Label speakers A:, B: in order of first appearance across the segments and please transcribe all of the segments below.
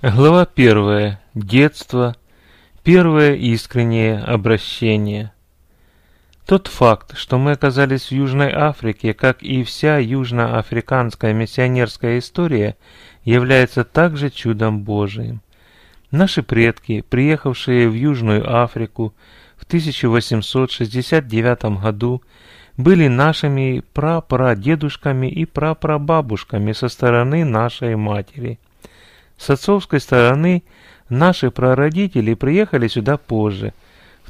A: Глава 1. Детство. Первое искреннее обращение. Тот факт, что мы оказались в Южной Африке, как и вся южноафриканская миссионерская история, является также чудом Божиим. Наши предки, приехавшие в Южную Африку в 1869 году, были нашими прапрадедушками и прапрабабушками со стороны нашей матери. С отцовской стороны наши прародители приехали сюда позже, в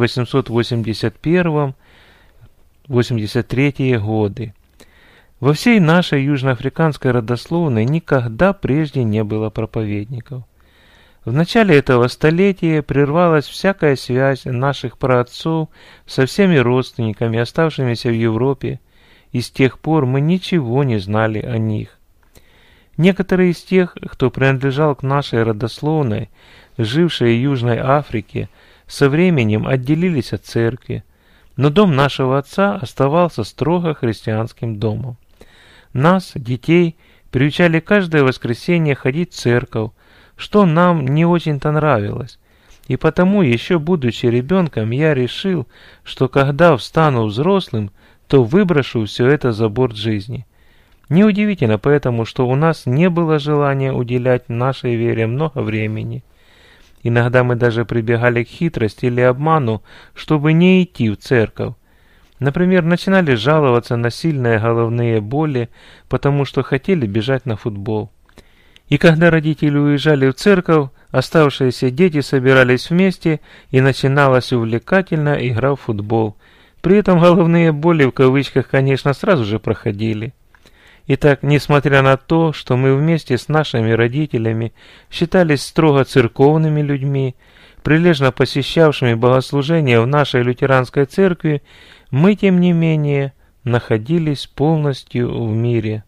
A: 1881-83 годы. Во всей нашей южноафриканской родословной никогда прежде не было проповедников. В начале этого столетия прервалась всякая связь наших праотцов со всеми родственниками, оставшимися в Европе, и с тех пор мы ничего не знали о них. Некоторые из тех, кто принадлежал к нашей родословной, жившие в Южной Африке, со временем отделились от церкви, но дом нашего отца оставался строго христианским домом. Нас, детей, приучали каждое воскресенье ходить в церковь, что нам не очень-то нравилось, и потому, еще будучи ребенком, я решил, что когда стану взрослым, то выброшу все это за борт жизни. Неудивительно поэтому, что у нас не было желания уделять нашей вере много времени. Иногда мы даже прибегали к хитрости или обману, чтобы не идти в церковь. Например, начинали жаловаться на сильные головные боли, потому что хотели бежать на футбол. И когда родители уезжали в церковь, оставшиеся дети собирались вместе, и начиналась увлекательная игра в футбол. При этом головные боли в кавычках, конечно, сразу же проходили. Итак, несмотря на то, что мы вместе с нашими родителями считались строго церковными людьми, прилежно посещавшими богослужения в нашей лютеранской церкви, мы, тем не менее, находились полностью в мире.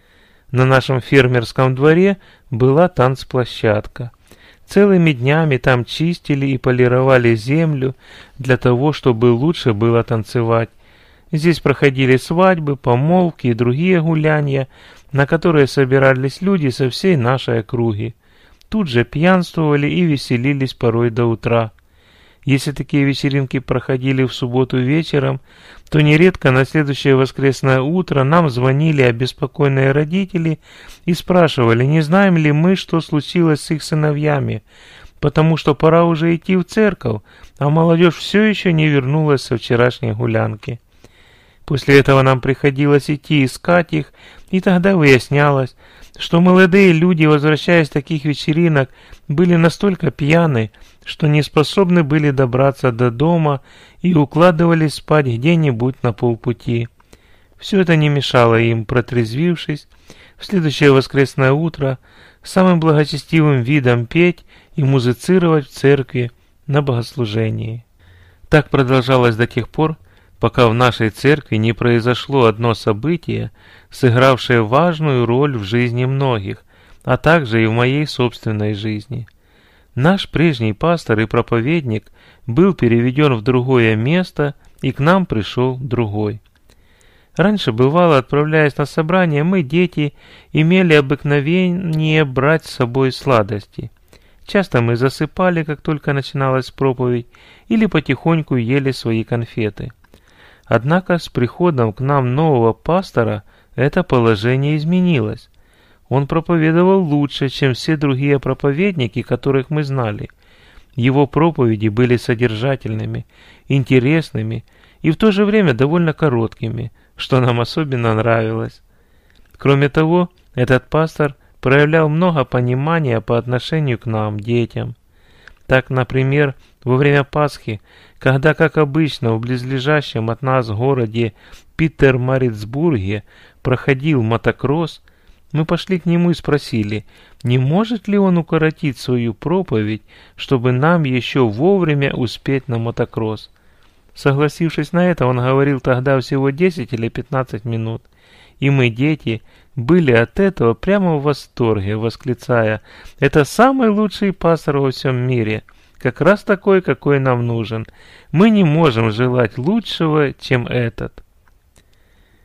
A: На нашем фермерском дворе была танцплощадка. Целыми днями там чистили и полировали землю для того, чтобы лучше было танцевать. Здесь проходили свадьбы, помолвки и другие гуляния, на которые собирались люди со всей нашей округи. Тут же пьянствовали и веселились порой до утра. Если такие вечеринки проходили в субботу вечером, то нередко на следующее воскресное утро нам звонили обеспокоенные родители и спрашивали, не знаем ли мы, что случилось с их сыновьями, потому что пора уже идти в церковь, а молодежь все еще не вернулась со вчерашней гулянки. После этого нам приходилось идти искать их, и тогда выяснялось, что молодые люди, возвращаясь с таких вечеринок, были настолько пьяны, что не способны были добраться до дома и укладывались спать где-нибудь на полпути. Все это не мешало им, протрезвившись, в следующее воскресное утро самым благочестивым видом петь и музицировать в церкви на богослужении. Так продолжалось до тех пор, пока в нашей церкви не произошло одно событие, сыгравшее важную роль в жизни многих, а также и в моей собственной жизни. Наш прежний пастор и проповедник был переведен в другое место, и к нам пришел другой. Раньше, бывало, отправляясь на собрание, мы, дети, имели обыкновение брать с собой сладости. Часто мы засыпали, как только начиналась проповедь, или потихоньку ели свои конфеты. Однако с приходом к нам нового пастора это положение изменилось. Он проповедовал лучше, чем все другие проповедники, которых мы знали. Его проповеди были содержательными, интересными и в то же время довольно короткими, что нам особенно нравилось. Кроме того, этот пастор проявлял много понимания по отношению к нам, детям. Так, например, во время Пасхи, когда, как обычно, в близлежащем от нас городе Питермарицбурге проходил мотокросс, мы пошли к нему и спросили, не может ли он укоротить свою проповедь, чтобы нам еще вовремя успеть на мотокросс. Согласившись на это, он говорил тогда всего 10 или 15 минут, и мы, дети, были от этого прямо в восторге, восклицая, «Это самый лучший пастор во всем мире, как раз такой, какой нам нужен. Мы не можем желать лучшего, чем этот».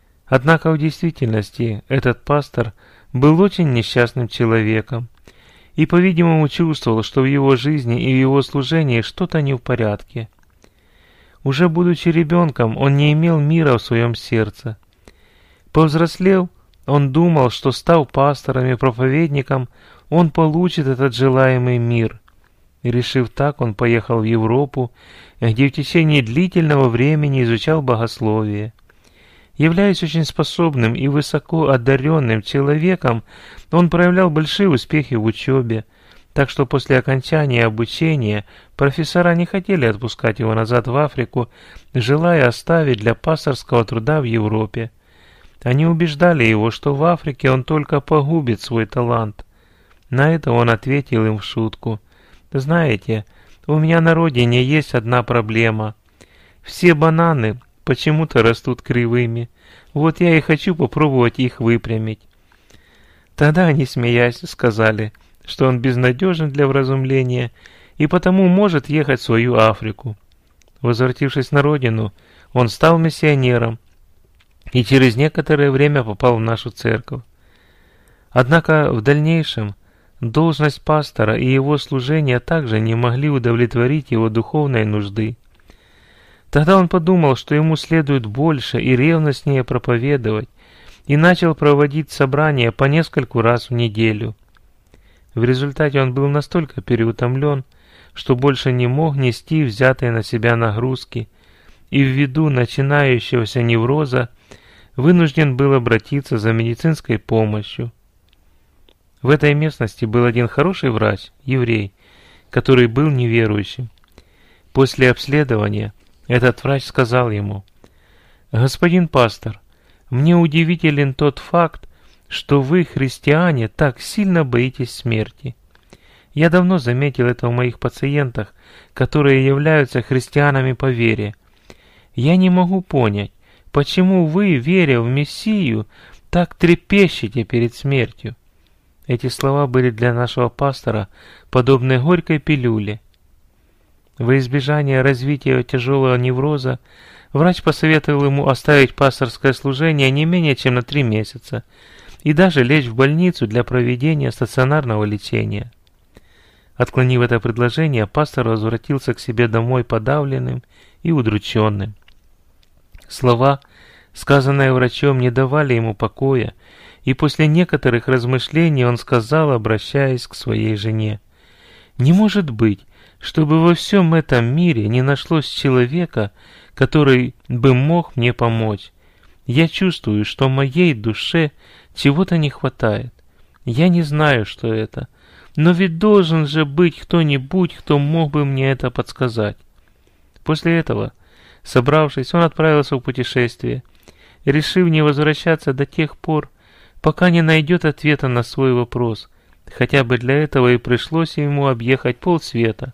A: Однако в действительности этот пастор был очень несчастным человеком, и, по-видимому, чувствовал, что в его жизни и в его служении что-то не в порядке. Уже будучи ребенком, он не имел мира в своем сердце. Повзрослев, он думал, что, став пастором и проповедником, он получит этот желаемый мир. И, решив так, он поехал в Европу, где в течение длительного времени изучал богословие. Являясь очень способным и высоко одаренным человеком, он проявлял большие успехи в учебе, так что после окончания обучения профессора не хотели отпускать его назад в Африку, желая оставить для пасторского труда в Европе. Они убеждали его, что в Африке он только погубит свой талант. На это он ответил им в шутку: «Знаете, у меня на родине есть одна проблема. Все бананы почему-то растут кривыми. Вот я и хочу попробовать их выпрямить». Тогда они, смеясь, сказали, что он безнадежен для вразумления и потому может ехать в свою Африку. Возвратившись на родину, он стал миссионером и через некоторое время попал в нашу церковь. Однако в дальнейшем должность пастора и его служение также не могли удовлетворить его духовной нужды. Тогда он подумал, что ему следует больше и ревностнее проповедовать, и начал проводить собрания по нескольку раз в неделю. В результате он был настолько переутомлен, что больше не мог нести взятые на себя нагрузки, и ввиду начинающегося невроза вынужден был обратиться за медицинской помощью. В этой местности был один хороший врач, еврей, который был неверующим. После обследования этот врач сказал ему: «Господин пастор, мне удивителен тот факт, что вы, христиане, так сильно боитесь смерти. Я давно заметил это у моих пациентах, которые являются христианами по вере. Я не могу понять, почему вы, веря в Мессию, так трепещете перед смертью». Эти слова были для нашего пастора подобны горькой пилюле. Во избежание развития тяжелого невроза врач посоветовал ему оставить пасторское служение не менее чем на 3 месяца и даже лечь в больницу для проведения стационарного лечения. Отклонив это предложение, пастор возвратился к себе домой подавленным и удрученным. Слова, сказанные врачом, не давали ему покоя, и после некоторых размышлений он сказал, обращаясь к своей жене: «Не может быть, чтобы во всем этом мире не нашлось человека, который бы мог мне помочь. Я чувствую, что моей душе чего-то не хватает. Я не знаю, что это, но ведь должен же быть кто-нибудь, кто мог бы мне это подсказать». После этого, собравшись, он отправился в путешествие, решив не возвращаться до тех пор, пока не найдет ответа на свой вопрос, хотя бы для этого и пришлось ему объехать полсвета.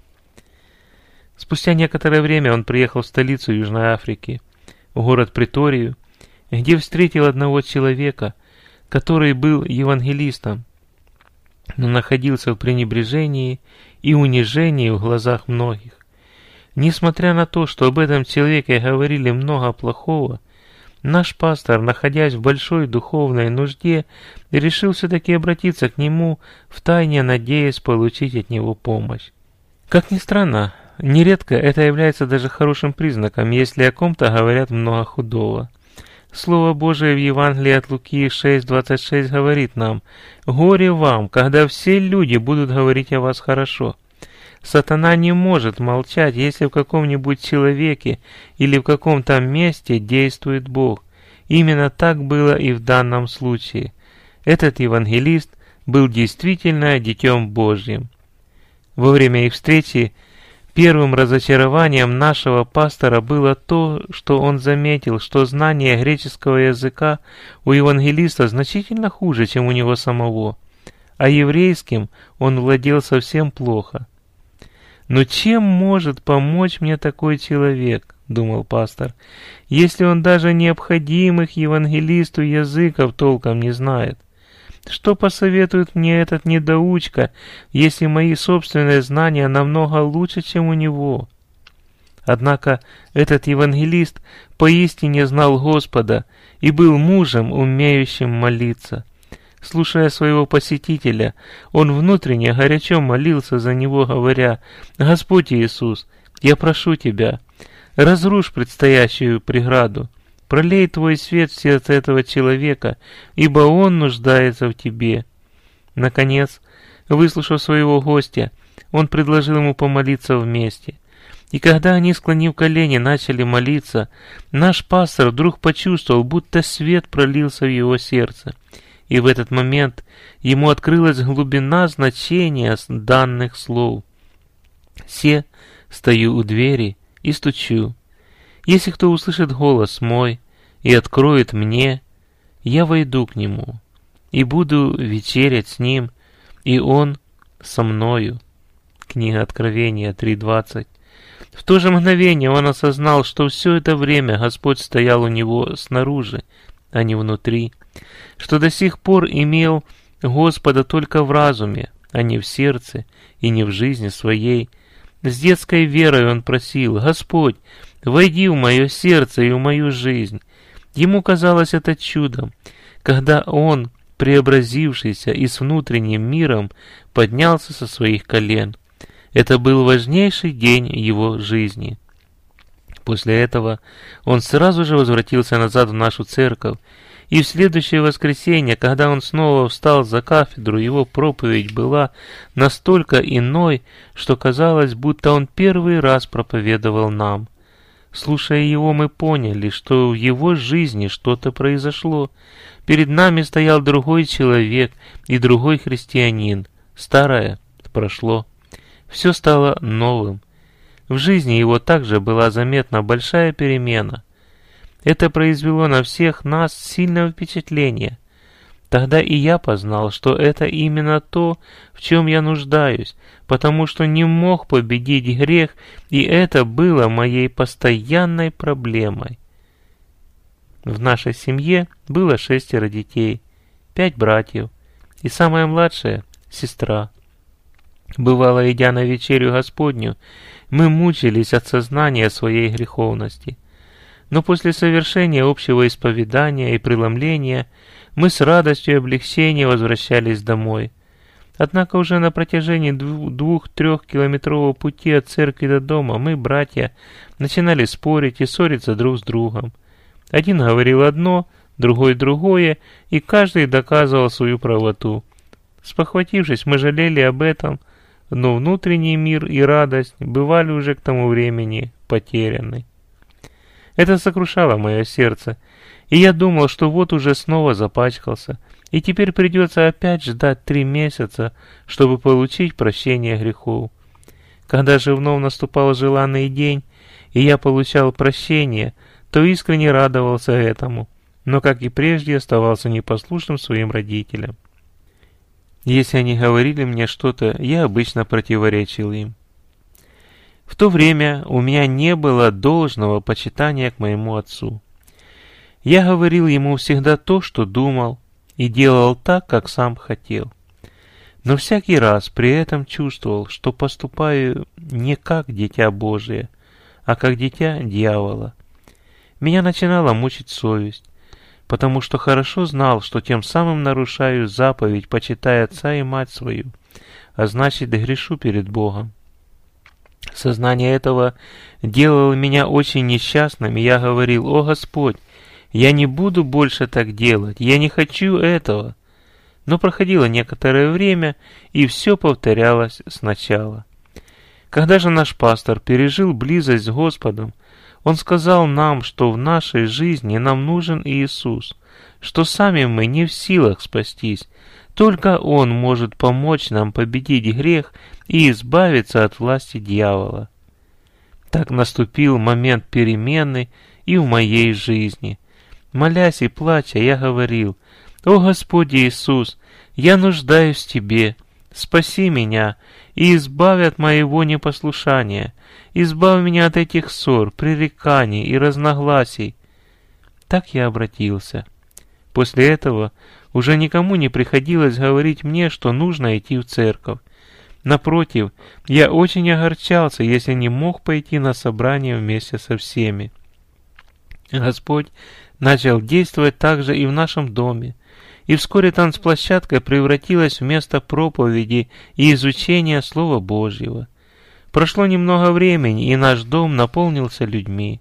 A: Спустя некоторое время он приехал в столицу Южной Африки, в город Преторию, где встретил одного человека, который был евангелистом, но находился в пренебрежении и унижении в глазах многих. Несмотря на то, что об этом человеке говорили много плохого, наш пастор, находясь в большой духовной нужде, решил все-таки обратиться к нему, втайне надеясь получить от него помощь. Как ни странно, нередко это является даже хорошим признаком, если о ком-то говорят много худого. Слово Божие в Евангелии от Луки 6:26 говорит нам: «Горе вам, когда все люди будут говорить о вас хорошо». Сатана не может молчать, если в каком-нибудь человеке или в каком-то месте действует Бог. Именно так было и в данном случае. Этот евангелист был действительно Детем Божьим. Во время их встречи первым разочарованием нашего пастора было то, что он заметил, что знание греческого языка у евангелиста значительно хуже, чем у него самого, а еврейским он владел совсем плохо. «Но чем может помочь мне такой человек?» — думал пастор, — «если он даже необходимых евангелисту языков толком не знает? Что посоветует мне этот недоучка, если мои собственные знания намного лучше, чем у него?» Однако этот евангелист поистине знал Господа и был мужем, умеющим молиться. Слушая своего посетителя, он внутренне горячо молился за него, говоря: «Господь Иисус, я прошу Тебя, разрушь предстоящую преграду, пролей Твой свет в сердце этого человека, ибо он нуждается в Тебе». Наконец, выслушав своего гостя, он предложил ему помолиться вместе. И когда они, склонив колени, начали молиться, наш пастор вдруг почувствовал, будто свет пролился в его сердце. И в этот момент ему открылась глубина значения данных слов. «Се, стою у двери и стучу. Если кто услышит голос мой и откроет мне, я войду к нему и буду вечерять с ним, и он со мною». Книга Откровения 3:20. В то же мгновение он осознал, что все это время Господь стоял у него снаружи, а не внутри, что до сих пор имел Господа только в разуме, а не в сердце и не в жизни своей. С детской верой он просил: «Господь, войди в мое сердце и в мою жизнь». Ему казалось это чудом, когда он, преобразившийся и с внутренним миром, поднялся со своих колен. Это был важнейший день его жизни. После этого он сразу же возвратился назад в нашу церковь, и в следующее воскресенье, когда он снова встал за кафедру, его проповедь была настолько иной, что казалось, будто он первый раз проповедовал нам. Слушая его, мы поняли, что в его жизни что-то произошло. Перед нами стоял другой человек и другой христианин. Старое прошло. Все стало новым. В жизни его также была заметна большая перемена. Это произвело на всех нас сильное впечатление. Тогда и я познал, что это именно то, в чем я нуждаюсь, потому что не мог победить грех, и это было моей постоянной проблемой. В нашей семье было 6 детей, 5 братьев, и самая младшая — сестра. Бывало, идя на вечерю Господню, мы мучились от сознания своей греховности. Но после совершения общего исповедания и преломления мы с радостью и облегчением возвращались домой. Однако уже на протяжении 2-3-километрового пути от церкви до дома мы, братья, начинали спорить и ссориться друг с другом. Один говорил одно, другой другое, и каждый доказывал свою правоту. Спохватившись, мы жалели об этом, но внутренний мир и радость бывали уже к тому времени потеряны. Это сокрушало мое сердце, и я думал, что вот уже снова запачкался, и теперь придется опять ждать 3 месяца, чтобы получить прощение грехов. Когда же вновь наступал желанный день, и я получал прощение, то искренне радовался этому, но, как и прежде, оставался непослушным своим родителям. Если они говорили мне что-то, я обычно противоречил им. В то время у меня не было должного почитания к моему отцу. Я говорил ему всегда то, что думал, и делал так, как сам хотел. Но всякий раз при этом чувствовал, что поступаю не как дитя Божие, а как дитя дьявола. Меня начинала мучить совесть, потому что хорошо знал, что тем самым нарушаю заповедь «почитай отца и мать свою», а значит, грешу перед Богом. Сознание этого делало меня очень несчастным, и я говорил: «О Господь, я не буду больше так делать, я не хочу этого». Но проходило некоторое время, и все повторялось сначала. Когда же наш пастор пережил близость с Господом, он сказал нам, что в нашей жизни нам нужен Иисус, что сами мы не в силах спастись, только Он может помочь нам победить грех и избавиться от власти дьявола. Так наступил момент перемены и в моей жизни. Молясь и плача, я говорил: «О Господь Иисус, я нуждаюсь в Тебе, спаси меня и избавь от моего непослушания, избавь меня от этих ссор, пререканий и разногласий». Так я обратился. После этого уже никому не приходилось говорить мне, что нужно идти в церковь. Напротив, я очень огорчался, если не мог пойти на собрание вместе со всеми. Господь начал действовать также и в нашем доме, и вскоре танцплощадка превратилась в место проповеди и изучения Слова Божьего. Прошло немного времени, и наш дом наполнился людьми.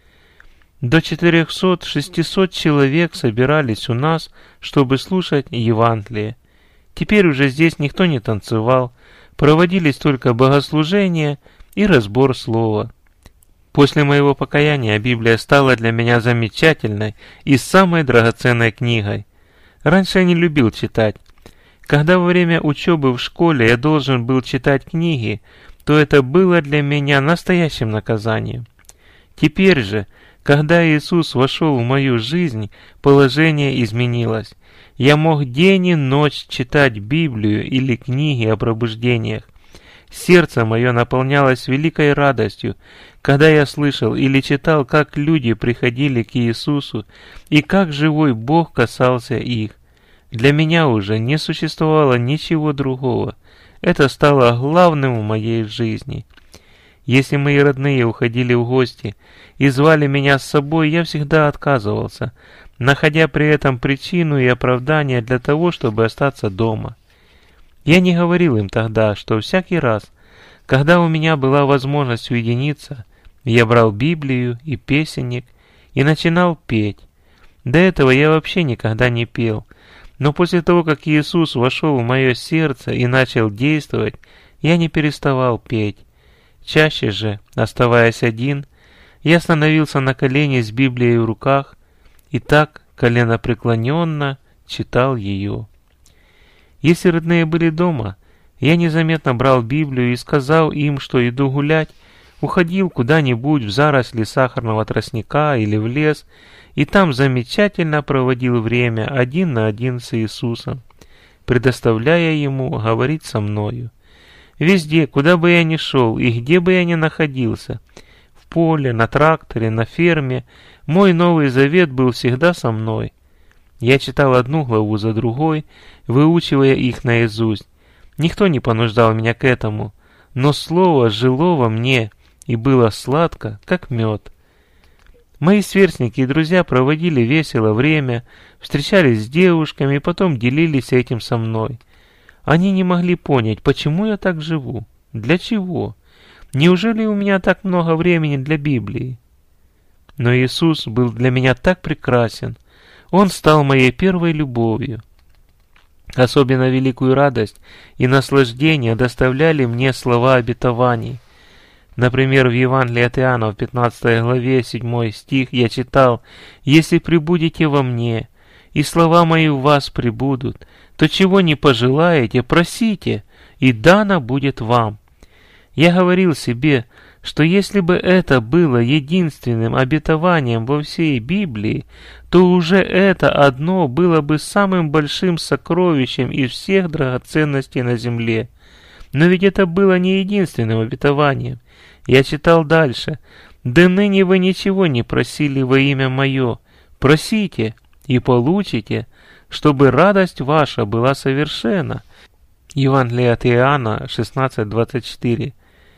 A: До 400-600 человек собирались у нас, чтобы слушать Евангелие. Теперь уже здесь никто не танцевал, проводились только богослужения и разбор слова. После моего покаяния Библия стала для меня замечательной и самой драгоценной книгой. Раньше я не любил читать. Когда во время учебы в школе я должен был читать книги, то это было для меня настоящим наказанием. Теперь же, когда Иисус вошел в мою жизнь, положение изменилось. Я мог день и ночь читать Библию или книги о пробуждениях. Сердце мое наполнялось великой радостью, когда я слышал или читал, как люди приходили к Иисусу и как живой Бог касался их. Для меня уже не существовало ничего другого. Это стало главным в моей жизни. Если мои родные уходили в гости и звали меня с собой, я всегда отказывался, находя при этом причину и оправдание для того, чтобы остаться дома. Я не говорил им тогда, что всякий раз, когда у меня была возможность уединиться, я брал Библию и песенник и начинал петь. До этого я вообще никогда не пел, но после того, как Иисус вошел в мое сердце и начал действовать, я не переставал петь. Чаще же, оставаясь один, я становился на колени с Библией в руках и так коленопреклоненно читал ее. Если родные были дома, я незаметно брал Библию и сказал им, что иду гулять, уходил куда-нибудь в заросли сахарного тростника или в лес, и там замечательно проводил время один на один с Иисусом, предоставляя Ему говорить со мною. Везде, куда бы я ни шел и где бы я ни находился, в поле, на тракторе, на ферме, мой Новый Завет был всегда со мной. Я читал одну главу за другой, выучивая их наизусть. Никто не понуждал меня к этому, но слово жило во мне и было сладко, как мед. Мои сверстники и друзья проводили весело время, встречались с девушками и потом делились этим со мной. Они не могли понять, почему я так живу, для чего. Неужели у меня так много времени для Библии? Но Иисус был для меня так прекрасен. Он стал моей первой любовью. Особенно великую радость и наслаждение доставляли мне слова обетований. Например, в Евангелии от Иоанна в 15 главе 7 стих я читал: «Если пребудете во мне, и слова мои в вас пребудут, то чего не пожелаете, просите, и дано будет вам». Я говорил себе, что если бы это было единственным обетованием во всей Библии, то уже это одно было бы самым большим сокровищем из всех драгоценностей на земле. Но ведь это было не единственным обетованием. Я читал дальше: «Да ныне вы ничего не просили во имя мое, просите и получите, чтобы радость ваша была совершенна». Евангелие от Иоанна 16:24.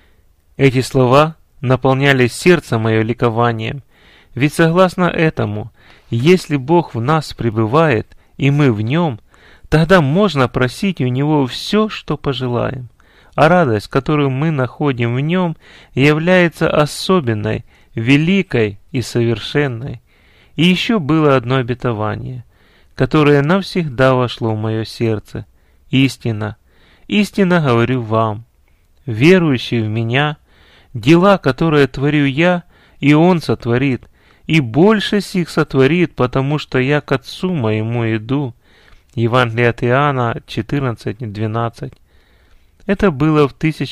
A: Эти слова наполняли сердце мое ликованием, ведь согласно этому, если Бог в нас пребывает и мы в Нем, тогда можно просить у Него все, что пожелаем. А радость, которую мы находим в Нем, является особенной, великой и совершенной. И еще было одно обетование, которое навсегда вошло в мое сердце. Истина, истинно говорю вам, верующий в Меня, дела, которые творю я, и Он сотворит, и больше сих сотворит, потому что я к Отцу моему иду. Евангелие от Иоанна 14:12. Это было в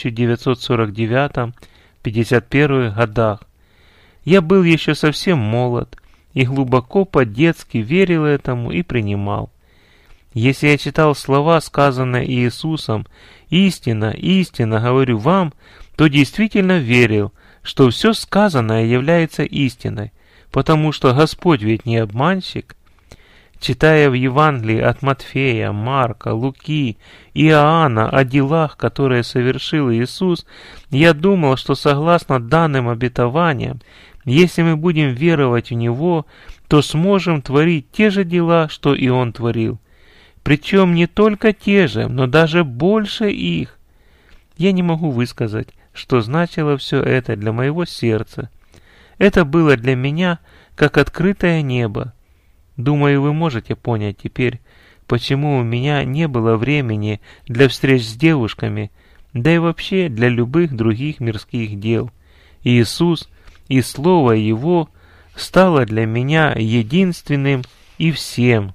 A: 1949-51 годах. Я был еще совсем молод и глубоко по-детски верил этому и принимал. Если я читал слова, сказанные Иисусом, «Истинно, истинно говорю вам», то действительно верил, что все сказанное является истиной, потому что Господь ведь не обманщик. Читая в Евангелии от Матфея, Марка, Луки и Иоанна о делах, которые совершил Иисус, я думал, что согласно данным обетованиям, если мы будем веровать в Него, то сможем творить те же дела, что и Он творил. причем не только те же, но даже больше их. Я не могу высказать, что значило все это для моего сердца. Это было для меня как открытое небо. Думаю, вы можете понять теперь, почему у меня не было времени для встреч с девушками, да и вообще для любых других мирских дел. Иисус и Слово Его стало для меня единственным и всем.